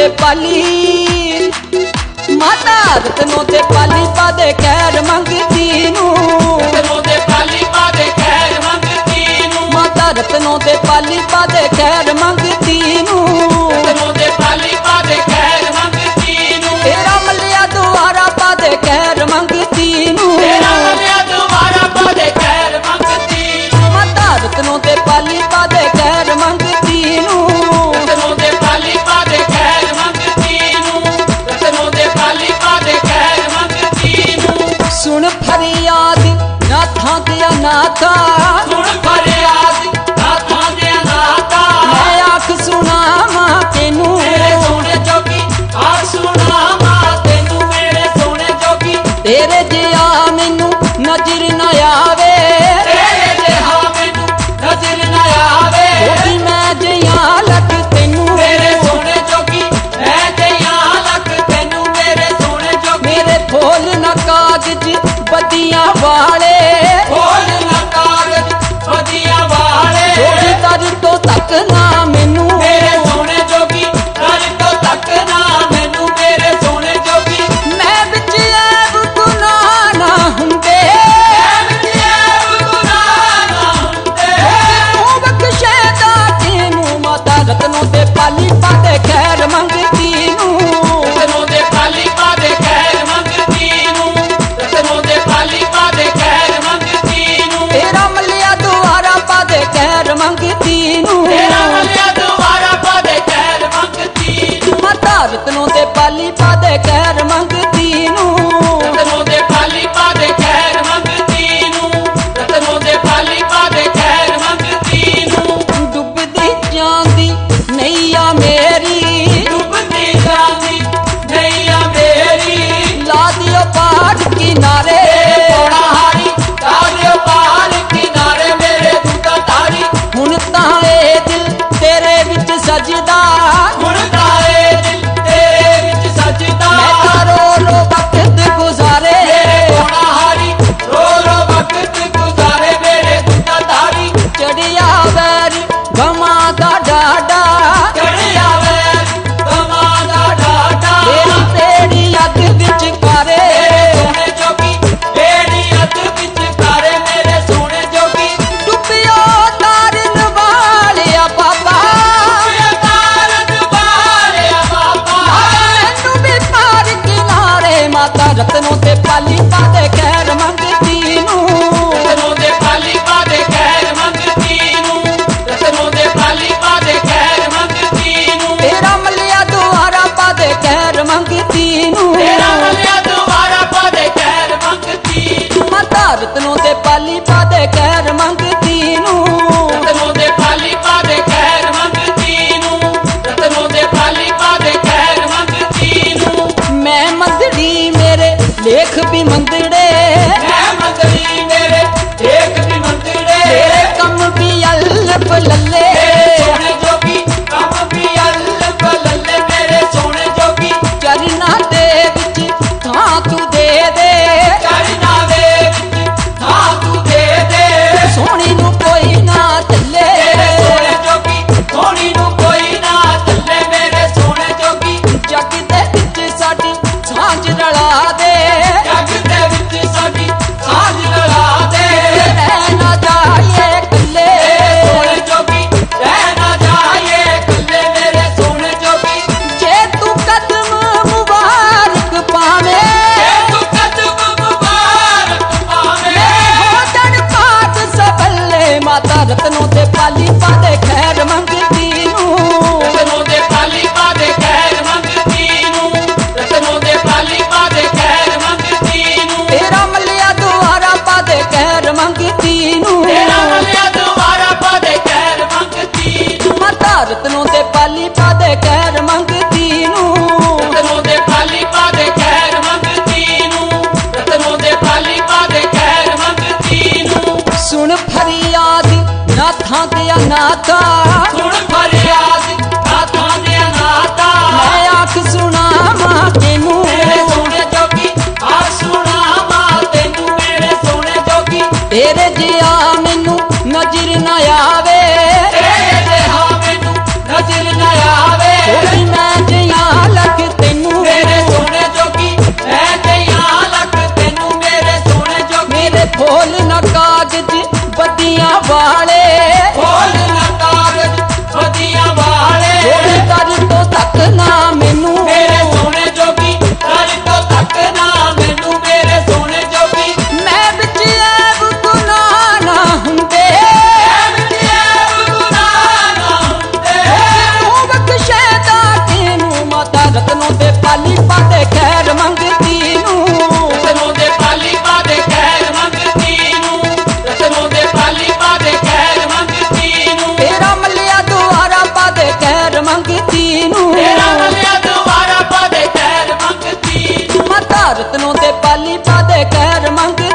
पाली माता रतनों ते पाली पादे खैर मंगती नू रतनों ते पाली पादे खैर मंगती नू माता रतनों ते पाली पादे खैर मंगती नू रतनों ते पाली पादे खैर मंगती नू तेरा मलिया दुआरा पादे खैर मंगती नू तेरा मलिया दुआरा पादे खैर मंगती नू माता रतनों ते पाली पादे खैर मंगती नू रतनों ते पाली पादे खैर मंगती नू रतनों ते पाली पादे खैर मंगती नू सुन फरियाद नाथा दिया नाथा सुन फरियाद नाथा दिया नाथा मैं आख सुना मां तेनू मेरे सोने जोगी आख सुना मां तेनू मेरे सोने जोगी तेरे जिया मैनू नजर न आवे तेरे जिहा मैनू नजर न आवे ओदी मैं जिया लख तेनू मेरे सोने जोगी मैं जिया लख तेनू मेरे सोने जोगी मेरे फूल न कागज बदियां वाले बोल ना कागज बदिया वाले जोगी दर तो तक ना मैनू मेरे सोने जोगी दर तो तक ना मैनू मेरे सोने जोगी मैं विच ऐब गुनाह ना हुंदे तू बख्शेदा तेनू माता रतनों ते पाली पादे खैर मंगती नू रतनों दे पाली पादे खैर मंगती नू रतनों दे पाली पादे खैर मंगती नू तेरा मलिया दुआरा पादे खैर मंगती नू तेरा मलिया दुआरा पादे खैर मंगती नू माता रतनों ते पाली पादे खैर मंगती नू रतनों दे पाली पादे खैर मंगती नू रतनों दे पाली पादे खैर मंगती नू डुबदी जांदी नैया मेरी डुबदी जांदी नैया मेरी ला दियो पार किनारे पौड़ा हारी तारियो पार किनारे मेरे दूता तारी हुण तां ए दिल तेरे विच सजदा हुण ताए दिल तेरे विच सजदा मैं तारो रो वक्त गुजारे पौड़ा हारी रो रो वक्त गुजारे मेरे दूता तारी चढ़िया वैरी गमा दा डाडा चढ़िया वैर कमादा डाटा तेरी तेरी अग विच कारे सोने जोगी बेड़ी अत विच कारे मेरे सोने जोगी डुबियो तारन वालिया बाबा तारन वालिया बाबा मैनू भी पार किनारे माता रतनों ते पाली पादे खैर मंगती नू रतनों दे पाली पादे खैर मंगती नू रतनों दे पाली पादे खैर मंगती नू तेरा मलिया दुआरा पादे खैर मंगती नू तेरा मलिया दुआरा पादे खैर मंगती नू माता रतनों ते पाली पादे खैर मंगती नू रतनों दे पाली पादे खैर मंगती नू रतनों दे पाली पादे खैर मंगती नू मैं मंदड़ी मेरे लेख भी मंदड़े मैं मंदरी मेरे एक भी मंदिरे मेरे कम भी अल्लफ लल्ले मेरे सोने जोगी कम भी अल्लफ लल्ले मेरे सोने जोगी चरना दे विच थां तू दे दे करना दे हाँ तू दे दे सोहनी नू कोई ना थल्ले मेरे सोने जोगी सोनी नू कोई ना थल्ले मेरे सोने जोगी जग दे विच साडी सांझ रला दे जग दे विच साडी साँझ लड़ा दे रह ना जाए कल्ले सोने जोगी रह ना जाए कल्ले मेरे सोने जोगी जे तू कदम मुबारक पावे तू कदम मुबारक पावे हो जन पाक सबले माता रतनों ते पाली पादे खैर मंगती नू रतनों दे पाली पादे खैर मंगती नू रतनों दे पाली पादे खैर मंगती नू तेरा मलिया दुआरा पादे खैर मंगती नू तेरा मलिया दुआरा पादे खैर मंगती नू माता रतनों ते पाली पादे खैर मंगती नू रतनों दे पाली पादे खैर मंगती नू रतनों दे पाली पादे खैर मंगती नू सुन फरियाद नाथा दिया नाथा सुन फरियाद नाथा दिया नाथा मैं आख सुना मां तेनू मेरे सोने जोगी आ सुना मां तेनू मेरे सोने जोगी तेरे जिया मैनू नजर न आवे तेरे जिहा मैनू नजर न आवे ओदी मैं जिया ਪਾਲੀ ਪਾ ਦੇ ਖੈਰ ਮੰਗਦੀ